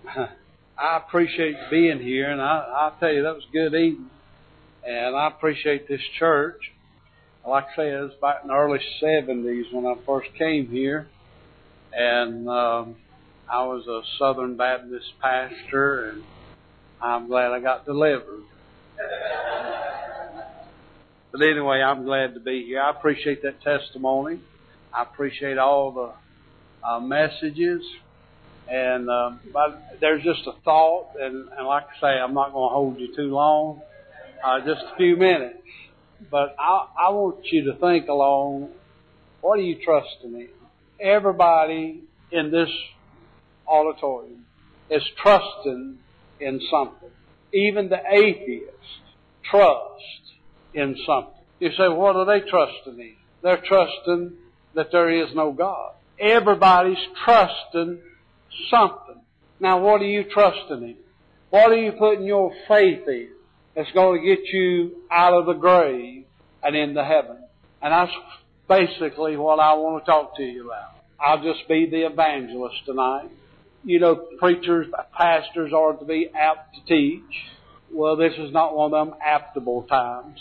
I appreciate being here, and I'll tell you, that was a good evening. And I appreciate this church. Like I say, it was back in the early 70s when I first came here. And I was a Southern Baptist pastor, and I'm glad I got delivered. But anyway, I'm glad to be here. I appreciate that testimony. I appreciate all the messages. And but there's just a thought, and like I say, I'm not going to hold you too long, just a few minutes. But I want you to think along, what are you trusting in? Everybody in this auditorium is trusting in something. Even the atheists trust in something. You say, what are they trusting in? They're trusting that there is no God. Everybody's trusting something. Now, what are you trusting in? What are you putting your faith in that's going to get you out of the grave and into heaven? And that's basically what I want to talk to you about. I'll just be the evangelist tonight. You know, preachers, pastors are to be apt to teach. Well, this is not one of them aptable times.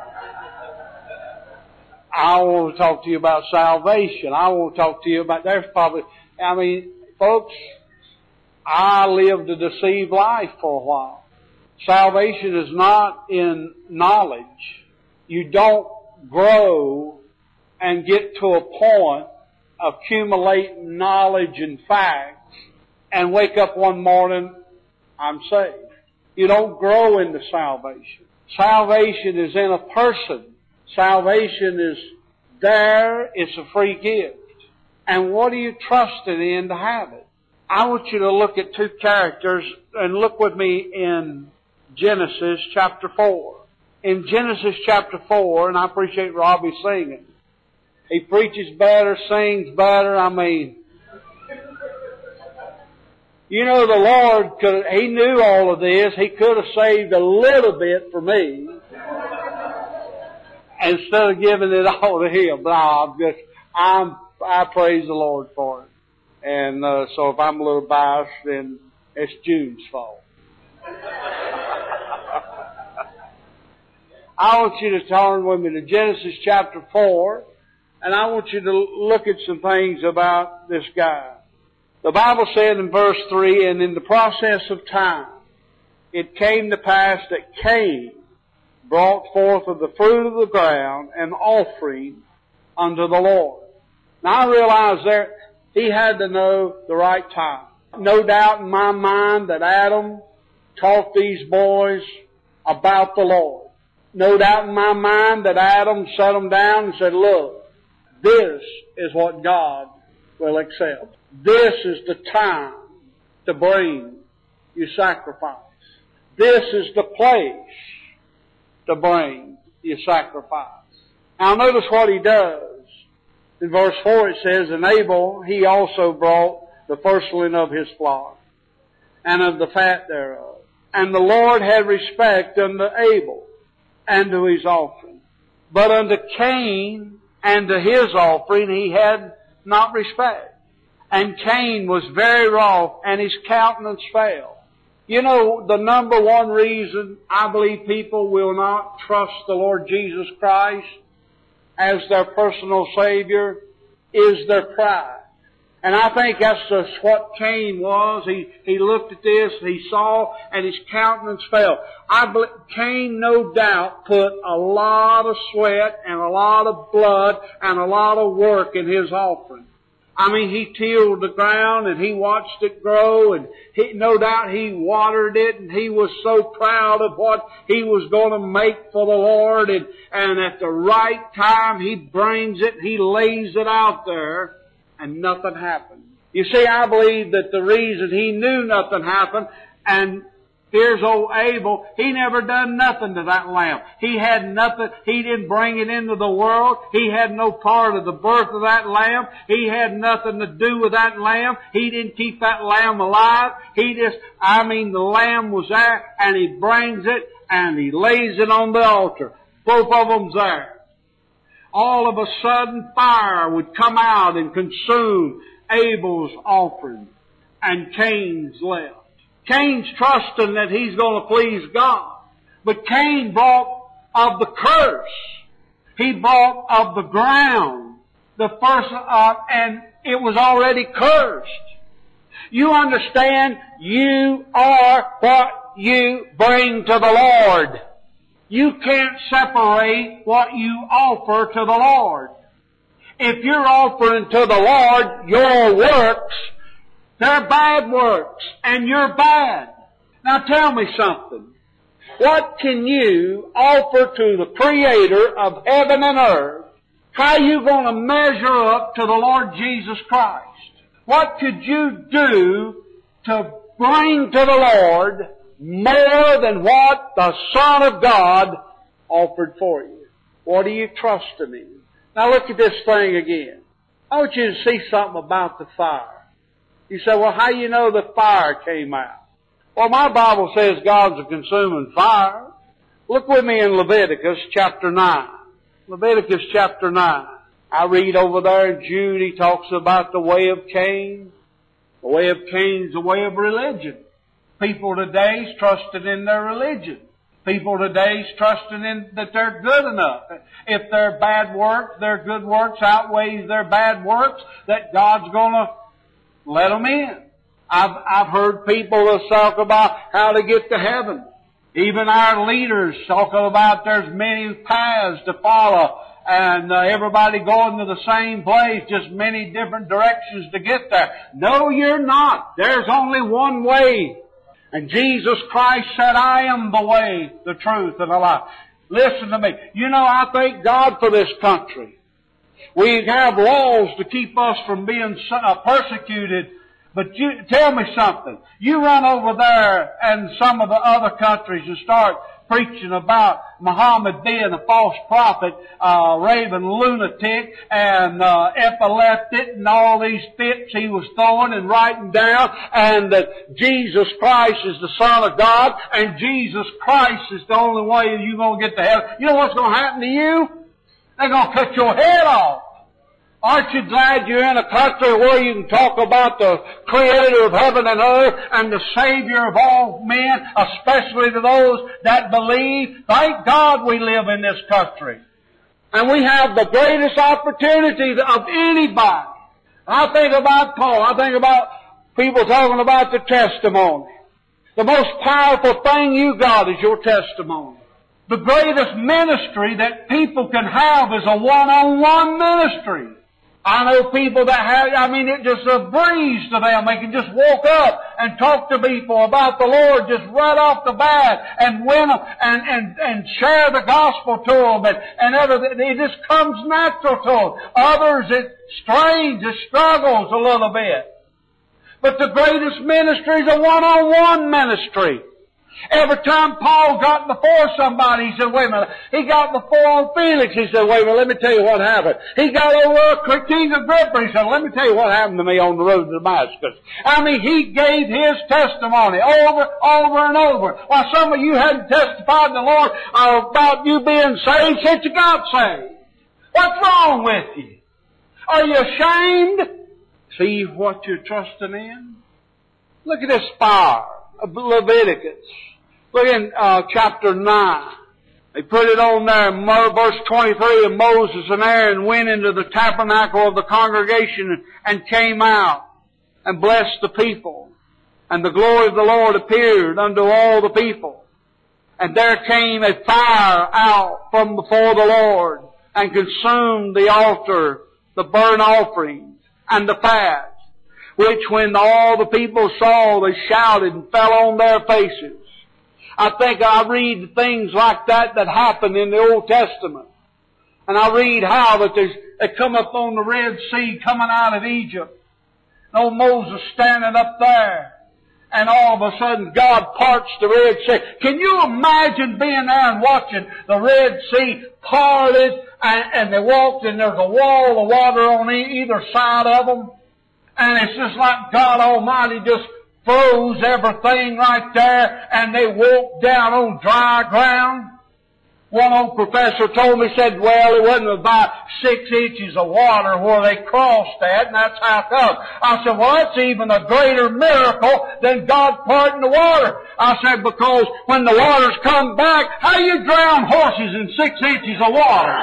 I want to talk to you about salvation. I want to talk to you about, folks, I lived a deceived life for a while. Salvation is not in knowledge. You don't grow and get to a point, accumulate knowledge and facts, and wake up one morning, I'm saved. You don't grow into salvation. Salvation is in a person. Salvation is there. It's a free gift. And what are you trusting in to have it? I want you to look at two characters, and look with me in Genesis chapter 4. In Genesis chapter 4, and I appreciate Robbie singing. He preaches better, sings better, you know, the Lord He knew all of this. He could have saved a little bit for me instead of giving it all to Him. But I praise the Lord for it. And so if I'm a little biased, then it's June's fault. I want you to turn with me to Genesis chapter 4, and I want you to look at some things about this guy. The Bible said in verse 3, and in the process of time, it came to pass that Cain brought forth of the fruit of the ground an offering unto the Lord. Now I realize there, he had to know the right time. No doubt in my mind that Adam taught these boys about the Lord. No doubt in my mind that Adam set them down and said, look, this is what God will accept. This is the time to bring your sacrifice. This is the place to bring your sacrifice. Now notice what he does. In verse 4 it says, and Abel, he also brought the firstling of his flock, and of the fat thereof. And the Lord had respect unto Abel, and to his offering. But unto Cain, and to his offering, he had not respect. And Cain was very wroth, and his countenance fell. You know, the number one reason I believe people will not trust the Lord Jesus Christ as their personal Savior is their pride. And I think that's just what Cain was. He looked at this, he saw, and his countenance fell. Cain no doubt put a lot of sweat and a lot of blood and a lot of work in his offering. He tilled the ground and he watched it grow, and no doubt he watered it, and he was so proud of what he was going to make for the Lord, and at the right time he brings it, he lays it out there, and nothing happened. You see, I believe that the reason he knew nothing happened, and here's old Abel, he never done nothing to that lamb. He had nothing, he didn't bring it into the world. He had no part of the birth of that lamb. He had nothing to do with that lamb. He didn't keep that lamb alive. The lamb was there, and he brings it, and he lays it on the altar. Both of them's there. All of a sudden, fire would come out and consume Abel's offering, and Cain's left. Cain's trusting that he's going to please God. But Cain brought of the curse. He brought of the ground. The first, and it was already cursed. You understand, you are what you bring to the Lord. You can't separate what you offer to the Lord. If you're offering to the Lord your works, they're bad works, and you're bad. Now tell me something. What can you offer to the Creator of heaven and earth? How are you going to measure up to the Lord Jesus Christ? What could you do to bring to the Lord more than what the Son of God offered for you? What are you trusting in? Now look at this thing again. I want you to see something about the fire. You say, well, how do you know the fire came out? Well, my Bible says God's a consuming fire. Look with me in Leviticus chapter 9. Leviticus chapter 9. I read over there in Jude, he talks about the way of Cain. The way of Cain's the way of religion. People today's trusting in their religion. People today's trusting in that they're good enough. If their bad works, their good works outweighs their bad works, that God's gonna let them in. I've heard people talk about how to get to heaven. Even our leaders talking about there's many paths to follow, and everybody going to the same place, just many different directions to get there. No, you're not. There's only one way. And Jesus Christ said, I am the way, the truth, and the life. Listen to me. You know, I thank God for this country. We have laws to keep us from being persecuted. But you, tell me something. You run over there and some of the other countries and start preaching about Muhammad being a false prophet, raving lunatic, and epileptic, and all these fits he was throwing and writing down, and that Jesus Christ is the Son of God, and Jesus Christ is the only way you're going to get to heaven. You know what's going to happen to you? They're going to cut your head off. Aren't you glad you're in a country where you can talk about the Creator of heaven and earth and the Savior of all men, especially to those that believe? Thank God we live in this country. And we have the greatest opportunity of anybody. I think about Paul. I think about people talking about the testimony. The most powerful thing you got is your testimony. The greatest ministry that people can have is a one-on-one ministry. I know people that have, it just a breeze to them. They can just walk up and talk to people about the Lord just right off the bat and win them and share the gospel to them and everything. It just comes natural to them. Others, it strains, it struggles a little bit. But the greatest ministry is a one-on-one ministry. Every time Paul got before somebody, he said, wait a minute. He got before Felix. He said, wait a minute, let me tell you what happened. He got over King Agrippa. He said, let me tell you what happened to me on the road to Damascus. He gave his testimony over and over. While some of you hadn't testified to the Lord about you being saved since you got saved. What's wrong with you? Are you ashamed? See what you're trusting in? Look at this fire of Leviticus. Look in chapter 9. They put it on there in verse 23, and Moses and Aaron went into the tabernacle of the congregation and came out and blessed the people. And the glory of the Lord appeared unto all the people. And there came a fire out from before the Lord and consumed the altar, the burnt offerings, and the fat, which when all the people saw, they shouted and fell on their faces. I think I read things like that happened in the Old Testament. And I read how that they come up on the Red Sea coming out of Egypt. And old Moses standing up there. And all of a sudden God parts the Red Sea. Can you imagine being there and watching the Red Sea parted and they walked and there's a wall of water on either side of them? And it's just like God Almighty just froze everything right there and they walked down on dry ground. One old professor told me, said, well, it wasn't about 6 inches of water where they crossed that, and that's how come. I said, well, that's even a greater miracle than God parting the water. I said, because when the waters come back, how do you drown horses in 6 inches of water?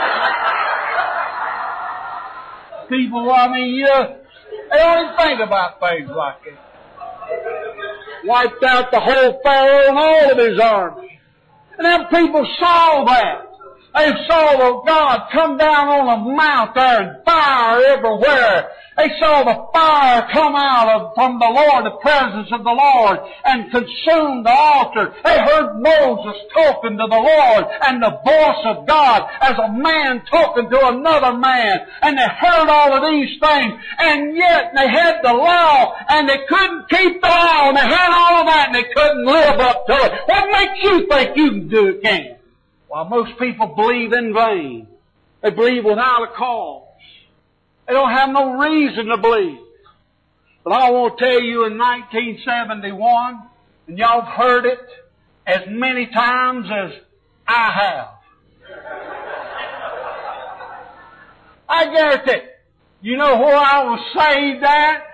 People, they don't even think about things like that. Wiped out the whole Pharaoh and all of his army. And them people saw that. They saw the God come down on a mount there and fire everywhere. They saw the fire come out from the Lord, the presence of the Lord, and consume the altar. They heard Moses talking to the Lord and the voice of God as a man talking to another man. And they heard all of these things, and yet they had the law, and they couldn't keep the law, and they had all of that, and they couldn't live up to it. What makes you think you can do it, can? While most people believe in vain. They believe without a cause. They don't have no reason to believe. But I want to tell you in 1971, and y'all have heard it as many times as I have. I guarantee. You know where I was saved at?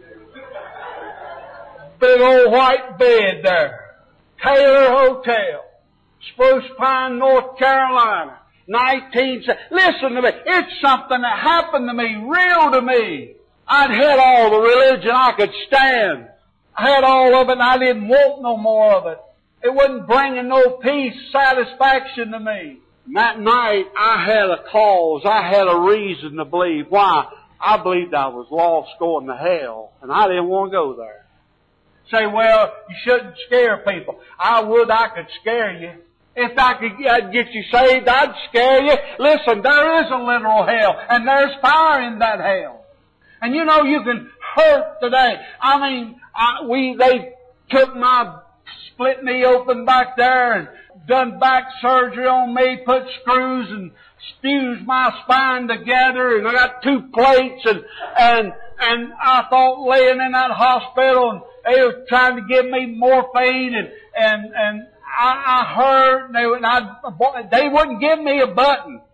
Big old white bed there. Taylor Hotel. Spruce Pine, North Carolina. Listen to me. It's something that happened to me, real to me. I'd had all the religion I could stand. I had all of it and I didn't want no more of it. It wasn't bringing no peace, satisfaction to me. And that night I had a cause. I had a reason to believe. Why? I believed I was lost going to hell and I didn't want to go there. Say, well, you shouldn't scare people. I could scare you. If I could get you saved, I'd scare you. Listen, there is a literal hell, and there's fire in that hell. And you know, you can hurt today. They took my split me open back there and done back surgery on me, put screws and fused my spine together, and I got 2 plates, and I thought laying in that hospital, and they were trying to give me morphine, and I heard they wouldn't give me a button.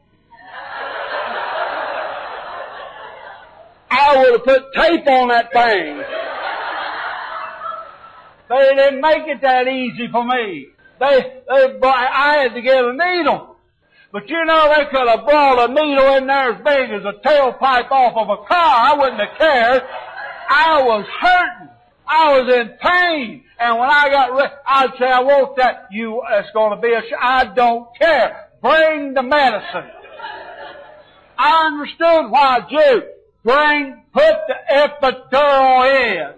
I would have put tape on that thing. They didn't make it that easy for me. I had to get a needle. But you know, they could have brought a needle in there as big as a tailpipe off of a car. I wouldn't have cared. I was hurting. I was in pain. And when I got ready, I'd say, I want that. It's going to be I don't care. Bring the medicine. I understood why Jude. Put the epidural in.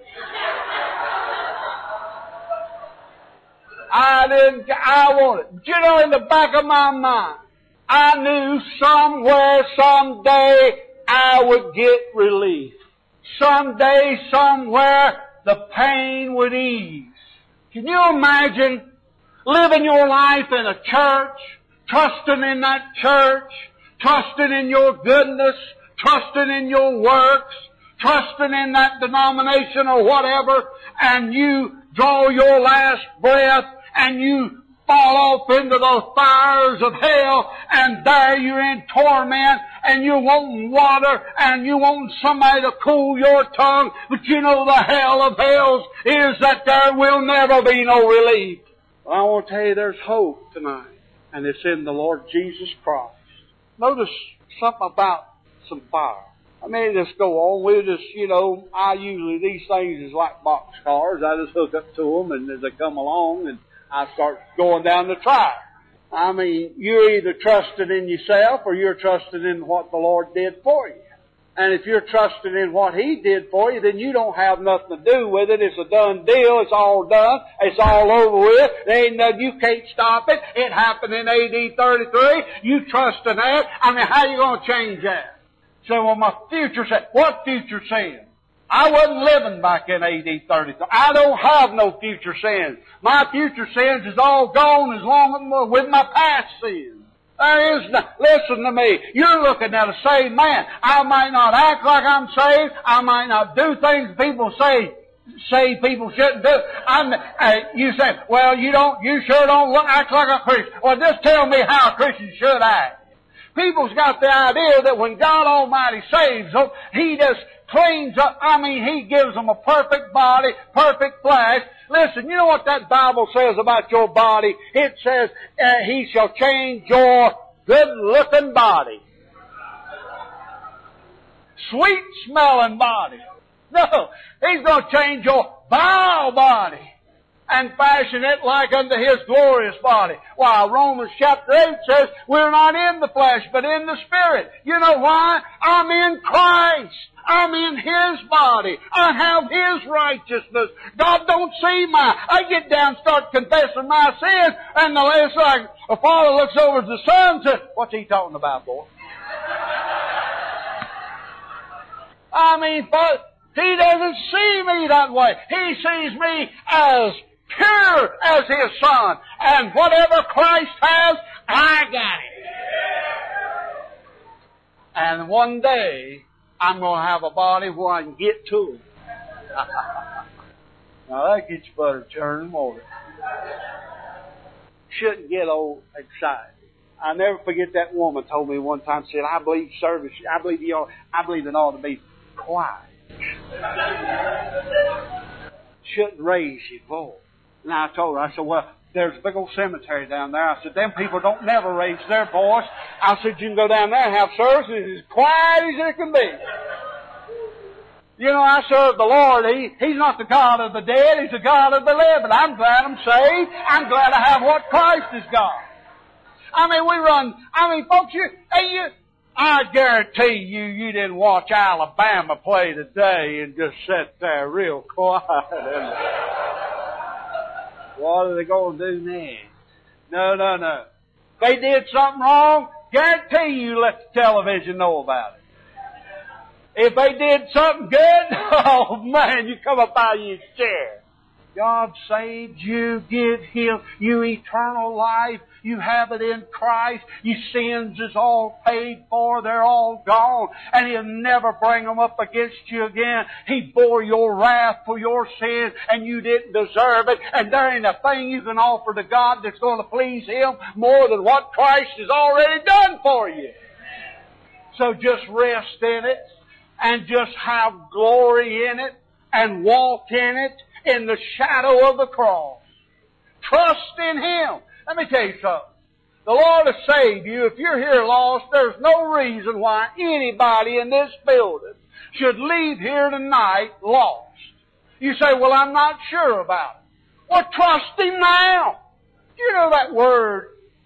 I want it. But you know, in the back of my mind, I knew somewhere, someday, I would get relief. Someday, somewhere, the pain would ease. Can you imagine living your life in a church, trusting in that church, trusting in your goodness, trusting in your works, trusting in that denomination or whatever, and you draw your last breath and you fall off into the fires of hell, and there you're in torment, and you're wanting water, and you want somebody to cool your tongue, but you know the hell of hells is that there will never be no relief. Well, I want to tell you there's hope tonight, and it's in the Lord Jesus Christ. Notice something about some fire. I mean, just go on. These things is like box cars. I just hook up to them, and as they come along, and I start going down the track. I mean, you're either trusting in yourself or you're trusting in what the Lord did for you. And if you're trusting in what He did for you, then you don't have nothing to do with it. It's a done deal. It's all done. It's all over with. There ain't nothing. You can't stop it. It happened in AD 33. You trust in that. I mean, how are you going to change that? Say, well, my future sin. What future sin? I wasn't living back in AD 33. I don't have no future sins. My future sins is all gone as long as with my past sins. There is no, listen to me. You're looking at a saved man. I might not act like I'm saved. I might not do things people say saved people shouldn't do. You say, well, you sure don't act like a Christian. Well, just tell me how a Christian should act. People's got the idea that when God Almighty saves them, He just cleans up, He gives them a perfect body, perfect flesh. Listen, you know what that Bible says about your body? It says, He shall change your good-looking body. Sweet-smelling body. No, He's going to change your vile body and fashion it like unto His glorious body. While Romans chapter 8 says, we're not in the flesh, but in the Spirit. You know why? I'm in Christ. I'm in His body. I have His righteousness. God don't see I get down and start confessing my sin, and it's like a father looks over at the son and says, what's he talking about, boy? But He doesn't see me that way. He sees me as pure as His Son. And whatever Christ has, I got it. And one day, I'm going to have a body where I can get to Him. Now that gets your butter churning, won't it? Shouldn't get old excited. I'll never forget that woman told me one time, said, I believe it ought to be quiet. Shouldn't raise your voice. And I told her, I said, well, there's a big old cemetery down there. I said, them people don't never raise their voice. I said, you can go down there and have services as quiet as it can be. You know, I serve the Lord. He's not the God of the dead. He's the God of the living. I'm glad I'm saved. I'm glad I have what Christ has got. Folks, I guarantee you didn't watch Alabama play today and just sit there real quiet. What are they going to do now? No. If they did something wrong, guarantee you let the television know about it. If they did something good, oh man, you come up out of your chair. God saved you, give you eternal life. You have it in Christ. Your sins is all paid for. They're all gone. And He'll never bring them up against you again. He bore your wrath for your sins, and you didn't deserve it. And there ain't a thing you can offer to God that's going to please Him more than what Christ has already done for you. So just rest in it, and just have glory in it, and walk in it, in the shadow of the cross. Trust in Him. Let me tell you something. The Lord has saved you. If you're here lost, there's no reason why anybody in this building should leave here tonight lost. You say, well, I'm not sure about it. Well, trust Him now. Do you know that word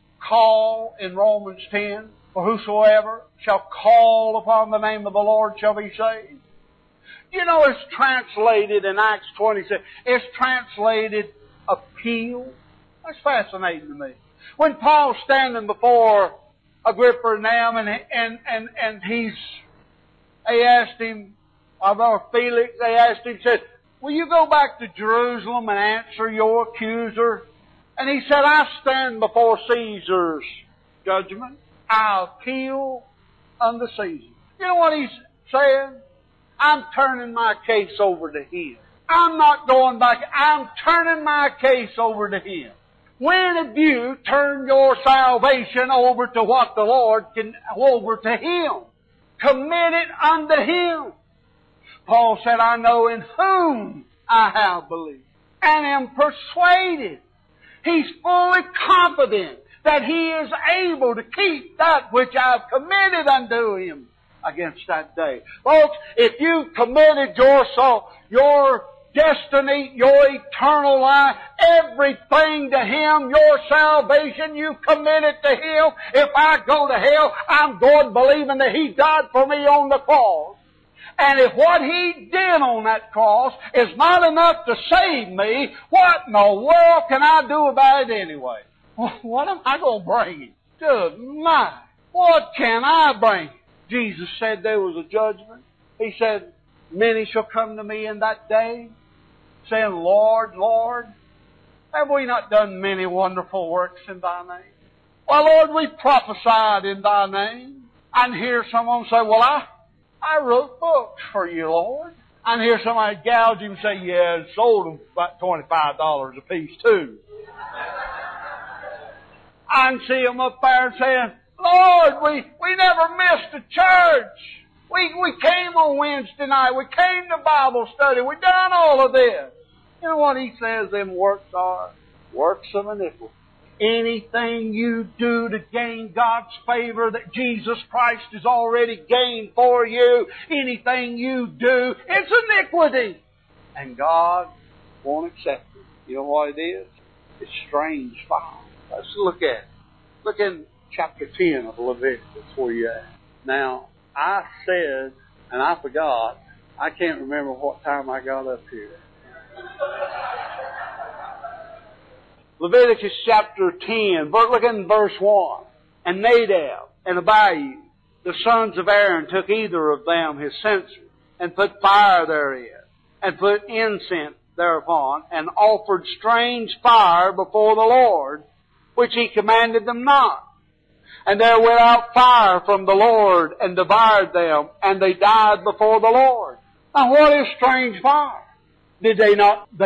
call in Romans 10? For whosoever shall call upon the name of the Lord shall be saved. You know, it's translated in Acts 26. It's translated appeal. That's fascinating to me. When Paul's standing before Agrippa and them, and they asked him, or Felix, they asked him, said, will you go back to Jerusalem and answer your accuser? And he said, I stand before Caesar's judgment. I appeal unto Caesar. You know what he's saying? I'm turning my case over to Him. I'm not going back. I'm turning my case over to Him. When have you turned your salvation over to what the Lord over to Him? Commit it unto Him. Paul said, I know in whom I have believed, and am persuaded. He's fully confident that He is able to keep that which I've committed unto Him against that day. Folks, if you've committed your soul, your destiny, your eternal life, everything to Him, your salvation, you commit it to Him. If I go to hell, I'm going believing that He died for me on the cross. And if what He did on that cross is not enough to save me, what in the world can I do about it anyway? What am I going to bring Him? Good my! What can I bring? Jesus said there was a judgment. He said, many shall come to me in that day, saying, Lord, Lord, have we not done many wonderful works in Thy name? Well, Lord, we prophesied in Thy name. And hear someone say, well, I wrote books for you, Lord. I hear somebody gouge him and say, yeah, and sold them about $25 a piece too. I can see them up there saying, Lord, we never missed a church. We came on Wednesday night. We came to Bible study. We done all of this. You know what he says them works are? Works of iniquity. Anything you do to gain God's favor that Jesus Christ has already gained for you, anything you do, it's iniquity. And God won't accept it. You know what it is? It's strange fire. Let's look at it. Look in chapter 10 of Leviticus where you're at. Now, I said, and I forgot, I can't remember what time I got up here. Leviticus chapter 10, look in verse 1. And Nadab and Abihu, the sons of Aaron, took either of them his censer, and put fire therein, and put incense thereupon, and offered strange fire before the Lord, which he commanded them not. And there went out fire from the Lord, and devoured them, and they died before the Lord. Now what is strange fire? Did they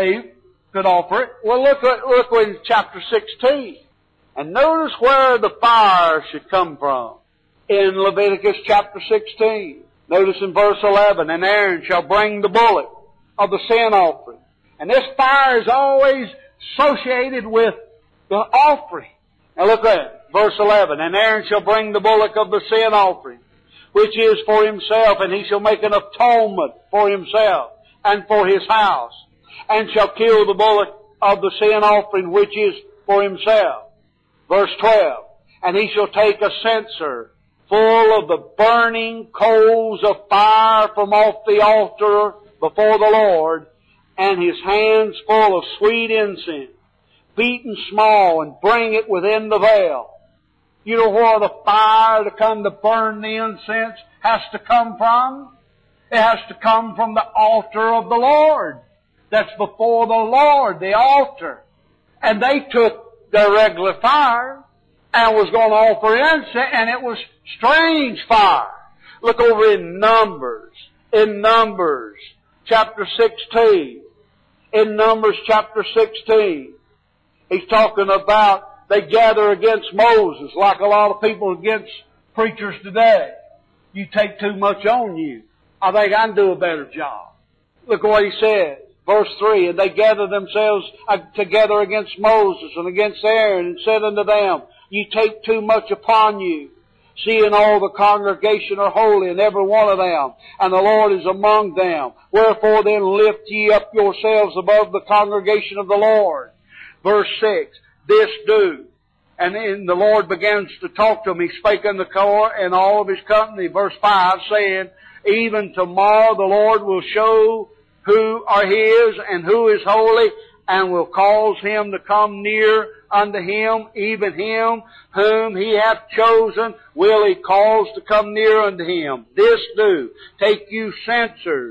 could offer it? Well, look in chapter 16. And notice where the fire should come from. In Leviticus chapter 16. Notice in verse 11, and Aaron shall bring the bullock of the sin offering. And this fire is always associated with the offering. Now look at it. Verse 11, and Aaron shall bring the bullock of the sin offering, which is for himself, and he shall make an atonement for himself and for his house, and shall kill the bullock of the sin offering, which is for himself. Verse 12, and he shall take a censer full of the burning coals of fire from off the altar before the Lord, and his hands full of sweet incense, beaten small, and bring it within the veil. You know where the fire to come to burn the incense has to come from? It has to come from the altar of the Lord. That's before the Lord, the altar. And they took their regular fire and was going to offer incense, and it was strange fire. Look over in Numbers. In Numbers chapter 16. In Numbers chapter 16. He's talking about they gather against Moses like a lot of people against preachers today. You take too much on you. I think I can do a better job. Look what he says. Verse 3, and they gathered themselves together against Moses and against Aaron, and said unto them, you take too much upon you, seeing all the congregation are holy, and every one of them, and the Lord is among them. Wherefore then lift ye up yourselves above the congregation of the Lord. Verse 6, this do. And then the Lord begins to talk to him. He spake unto Korah and all of his company. Verse 5, saying, even tomorrow the Lord will show who are his and who is holy, and will cause him to come near unto him, even him whom he hath chosen will he cause to come near unto him. This do. Take you censers,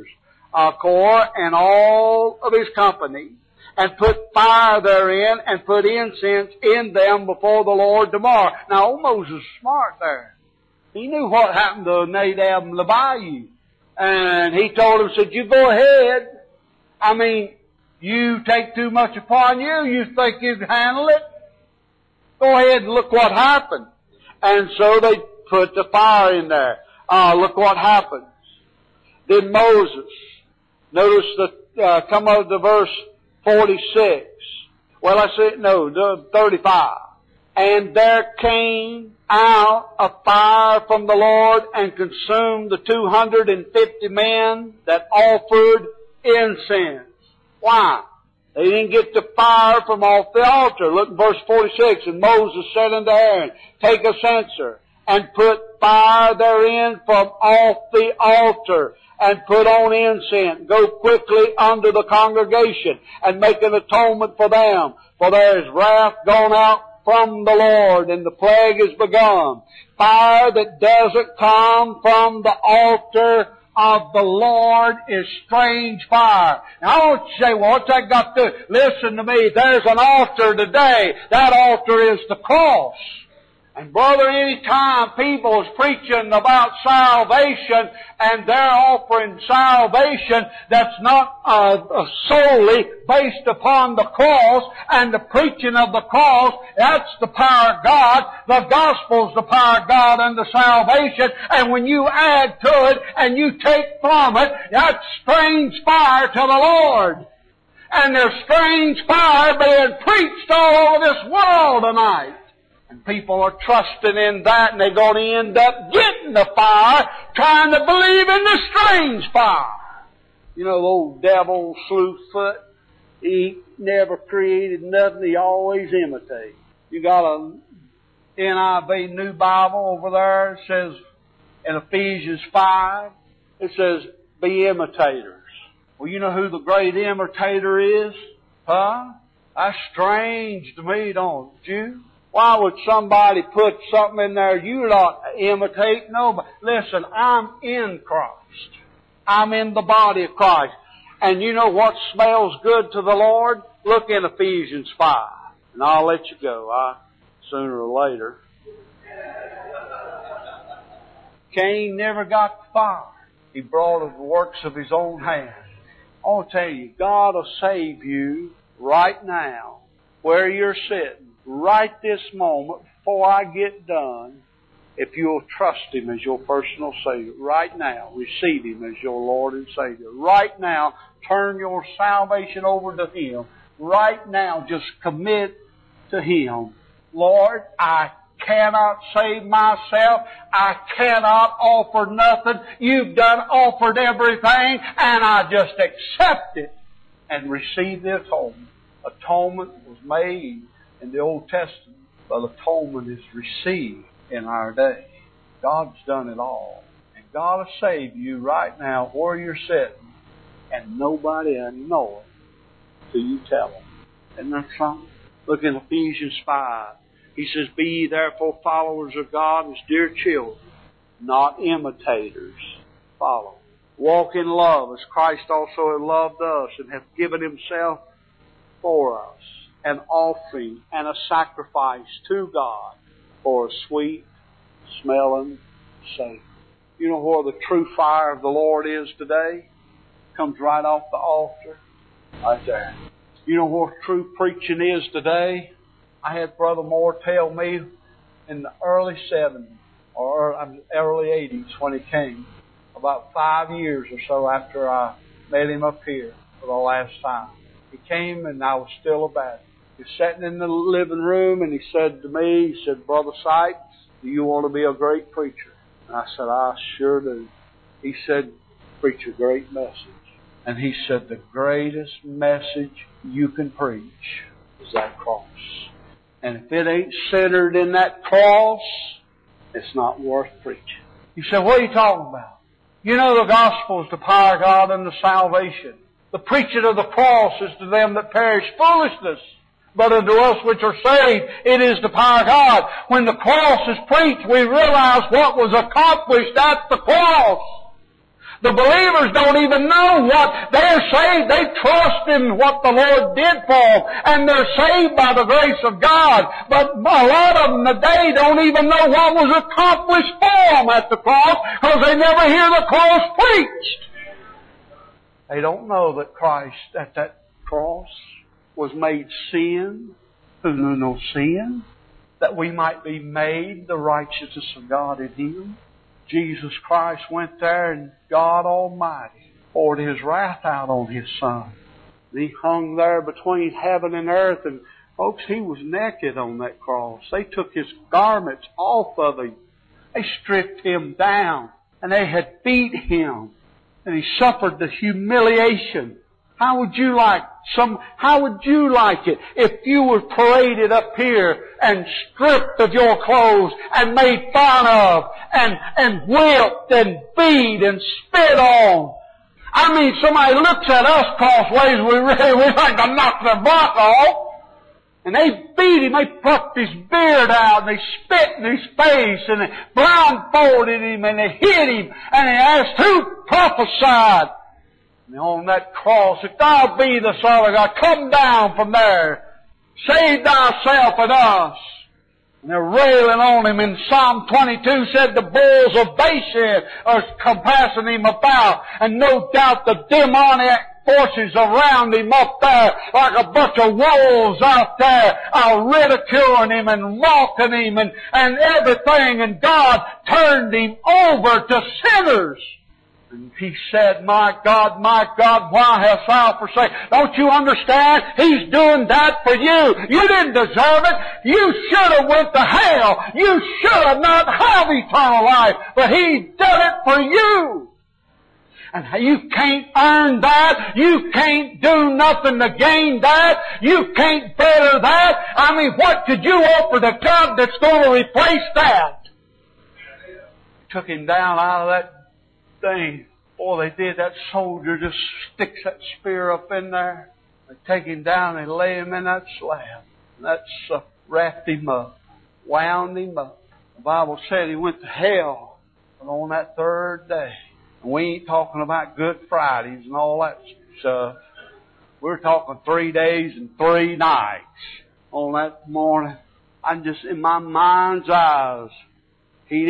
Korah and all of his company, and put fire therein, and put incense in them before the Lord tomorrow. Now, old Moses was smart there. He knew what happened to Nadab and Abihu. And he told him, said, you go ahead. I mean, you take too much upon you. You think you can handle it? Go ahead and look what happened. And so they put the fire in there. Look what happens. Then Moses, notice come over to verse 46. Well, 35. And there came out a fire from the Lord and consumed the 250 men that offered incense. Why? They didn't get the fire from off the altar. Look at verse 46. And Moses said unto Aaron, take a censer and put fire therein from off the altar, and put on incense. Go quickly unto the congregation, and make an atonement for them. For there is wrath gone out from the Lord, and the plague is begun. Fire that doesn't come from the altar of the Lord is strange fire. Now I want you to say, well, what's that got to do? Listen to me, there's an altar today. That altar is the cross. And brother, any time people is preaching about salvation and they're offering salvation that's not solely based upon the cross and the preaching of the cross, that's the power of God. The gospel's the power of God unto salvation. And when you add to it and you take from it, that's strange fire to the Lord. And there's strange fire being preached all over this world tonight. And people are trusting in that, and they're going to end up getting the fire, trying to believe in the strange fire. You know, the old devil, Slewfoot, he never created nothing, he always imitates. You got a NIV New Bible over there, it says, in Ephesians 5, it says, be imitators. Well, you know who the great imitator is? Huh? That's strange to me, don't you? Why would somebody put something in there you not imitate? Nobody. Listen, I'm in Christ. I'm in the body of Christ. And you know what smells good to the Lord? Look in Ephesians 5. And I'll let you go, sooner or later. Cain never got the fire. He brought of the works of his own hand. I want to tell you, God will save you right now, where you're sitting. Right this moment, before I get done, if you'll trust Him as your personal Savior. Right now, receive Him as your Lord and Savior. Right now, turn your salvation over to Him. Right now, just commit to Him. Lord, I cannot save myself. I cannot offer nothing. You've offered everything, and I just accept it and receive the atonement. Atonement was made in the Old Testament, but atonement is received in our day. God's done it all. And God will save you right now where you're sitting, and nobody will know it till you tell them. Isn't that something? Look in Ephesians 5. He says, be ye therefore followers of God as dear children, not imitators. Follow. Walk in love as Christ also hath loved us and hath given Himself for us, an offering and a sacrifice to God for a sweet smelling Savior. You know where the true fire of the Lord is today? Comes right off the altar. Right there. You know where true preaching is today? I had Brother Moore tell me in the early 70s, or early 80s when he came, about 5 years or so after I met him up here for the last time. He came and I was still a Baptist. He was sitting in the living room and he said to me, he said, Brother Sykes, do you want to be a great preacher? And I said, I sure do. He said, preach a great message. And he said, the greatest message you can preach is that cross. And if it ain't centered in that cross, it's not worth preaching. You say, what are you talking about? You know the gospel is the power of God unto salvation. The preaching of the cross is to them that perish foolishness. But unto us which are saved, it is the power of God. When the cross is preached, we realize what was accomplished at the cross. The believers don't even know what they're saved. They trust in what the Lord did for them, and they're saved by the grace of God. But a lot of them today don't even know what was accomplished for them at the cross, because they never hear the cross preached. They don't know that Christ at that cross was made sin, who knew no sin, that we might be made the righteousness of God in Him. Jesus Christ went there and God Almighty poured His wrath out on His Son. He hung there between heaven and earth, and folks, He was naked on that cross. They took His garments off of Him. They stripped Him down, and they had beat Him, and He suffered the humiliation. How would you like it if you were paraded up here and stripped of your clothes and made fun of and whipped and beat and spit on? I mean, somebody looks at us crossways, we like to knock their butt off. And they beat Him, they plucked His beard out, and they spit in His face, and they blindfolded Him, and they hit Him, and they asked, who prophesied? And on that cross, if Thou be the Son of God, come down from there. Save Thyself and us. And they're railing on him. And Psalm 22 said the bulls of Bashan are compassing him about. And no doubt the demoniac forces around him up there like a bunch of wolves out there are ridiculing him and mocking him and everything. And God turned him over to sinners. And he said, my God, why hast thou forsaken? Don't you understand? He's doing that for you. You didn't deserve it. You should have went to hell. You should have not have eternal life. But He did it for you. And you can't earn that. You can't do nothing to gain that. You can't better that. I mean, what could you offer to God that's going to replace that? Took him down out of that thing. Boy, they did. That soldier just sticks that spear up in there. They take him down and lay him in that slab. And that's wrapped him up, wound him up. The Bible said he went to hell on that third day. And we ain't talking about Good Fridays and all that stuff. We're talking 3 days and 3 nights on that morning. I'm just in my mind's eyes. He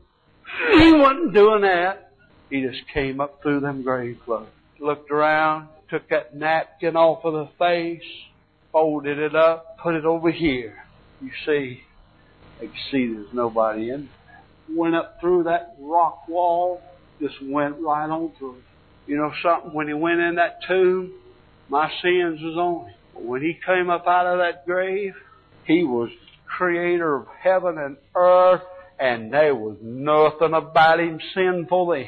wasn't doing that. He just came up through them grave clothes. Looked around, took that napkin off of the face, folded it up, put it over here. You see, they could see there's nobody in there. Went up through that rock wall, just went right on through it. You know something? When he went in that tomb, my sins was on him. But when he came up out of that grave, He was creator of heaven and earth, and there was nothing about Him sinful then.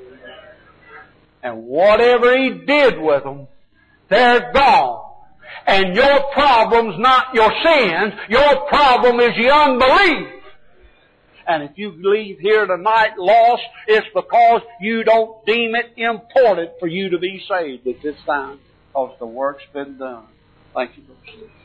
And whatever He did with them, they're gone. And your problem's not your sins. Your problem is your unbelief. And if you leave here tonight lost, it's because you don't deem it important for you to be saved at this time. Because the work's been done. Thank you, Brother Steve.